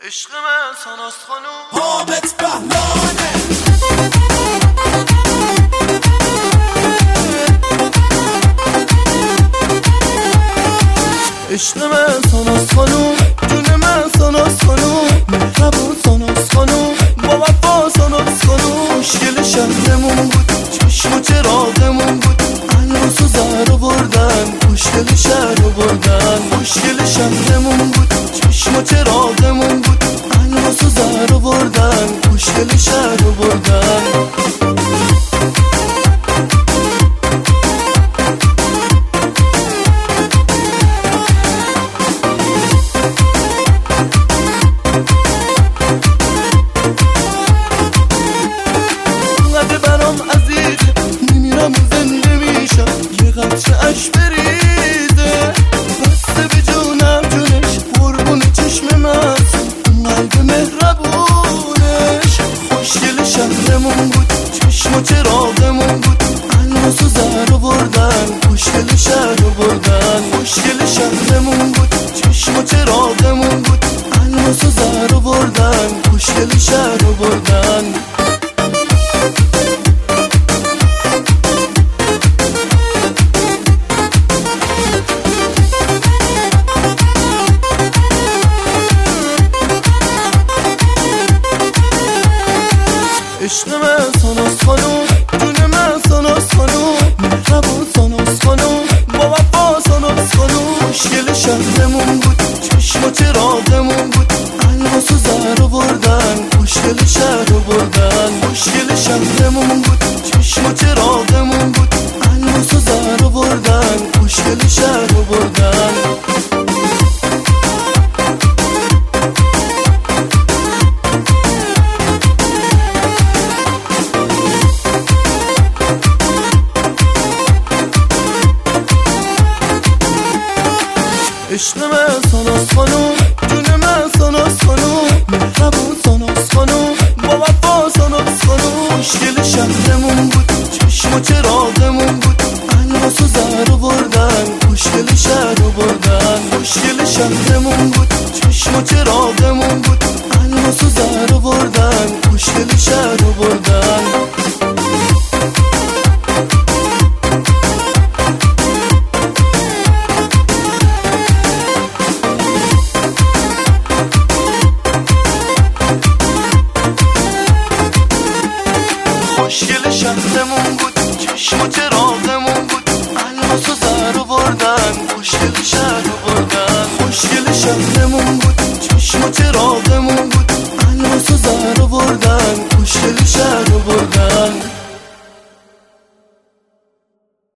عشق من ساناس خانوم حامد بهلانه عشق من ساناس خانوم جون من ساناس خانوم مهربون ساناس خانوم با وفا ساناس خانوم مشکل شهرمون بود چشم و چراغمون بود الماس و زهر بردن مشکل شهر بردن مشکل شهرمون بود چشم و چراغمون بود الماس و زهر بردن مشکل شهر بردن زنده میشم یه قطره اش بریزه بسته به جونم جونش قربون چشم من قلب مهربونش خوشگل شهرمون بود چشم و چراغمون بود الماس و زهر بردن خوشگل شهر بردن خوشگل شهرمون بود چشم و چراغمون بود الماس و زهر بردن خوشگل شهر بردن عشق من ساناس خانوم جون من ساناس خانوم مهربون ساناس خانوم با وفا ساناس خانوم مشکل شهرمون بود چشم و چراغمون بود الماس و زهر بردن مشکل شهر بردن مشکل شهرمون بود چشم و چراغمون بود الماس و زهر بردن مشکل شهر بردن عشق من ساناس خانوم جون من ساناس خانوم مهربون ساناس خانوم با وفا ساناس خانوم مشکل شهرمون بود چشم و چراغمون بود الماس و زهر بردن مشکل شهر بردن مشکل شهرمون بود چشم و چراغمون بود الماس و زهر بردن مشکل شهر بردن مشکل شهرمون بود چشم و چراغمون بود الماس و زهر بردن مشکل شهر بردن مشکل شهرمون بود چشم و چراغمون